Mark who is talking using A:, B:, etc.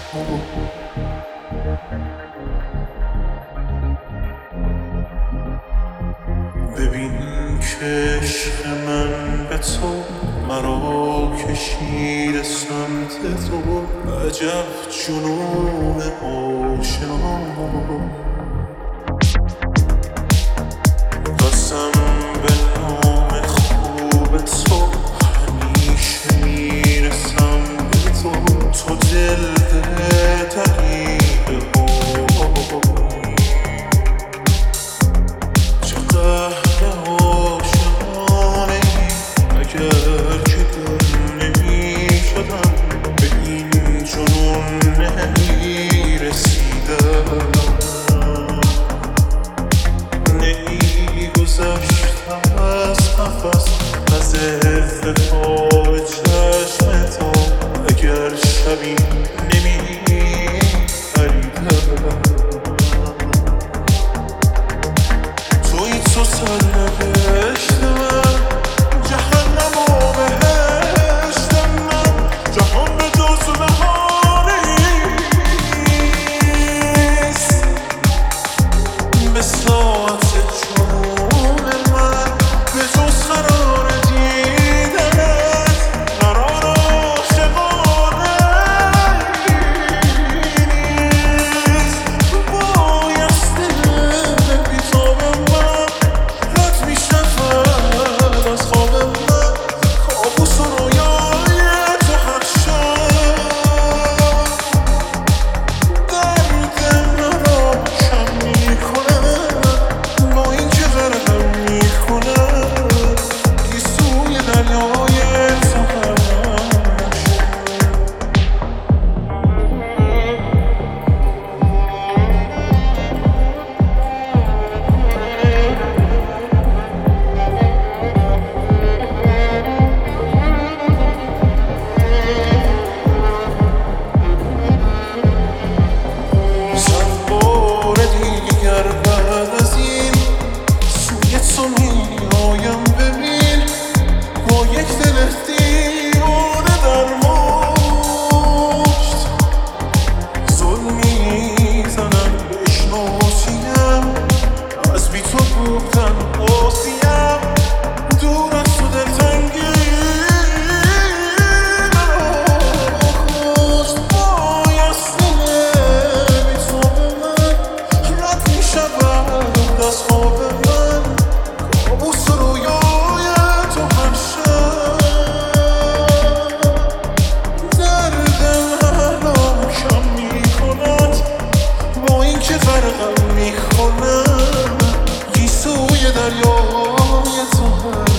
A: ببین که عشق من به تو مرا کشیده سمت تو، عجب جنون آشنا. قسم به نام خوب تو همیشه میرسم به تو، تو دل دقیقه چقدر عاشقانه ای، اگر که دل نمی شدم به این جنون نمی رسیدم، نمی گذشتم از نفس از التفات چشم تو، اگر شبی نمی پریدم. توی تو سرنوشت من، جهنم و بهشت من، جهان به جز نهانه ایست. به ساعت جنون من به جز قرار دیدنت، قرار عاشقانه نیست. بایستی بی تو به من رد می شود از خواب من، کابوس و رویای تو هر شب. درد مرا کم می کند با این که غرقم می کند، گیسوی دریای تو هر صد بار دیگر بعد از این سوی تو می آیم. ببین با یک دل دیوانه در مشت ظلم میزنم، بشناسیم از بی تو بودن آسیم. دور از تو دلتنگی مرا کشت، بایستی بی تو به من رد می شود از خواب من، کابوس و رویای تو هر شب. درد مرا کم می کند با این که غرقم می کند، گیسوی دریای تو هر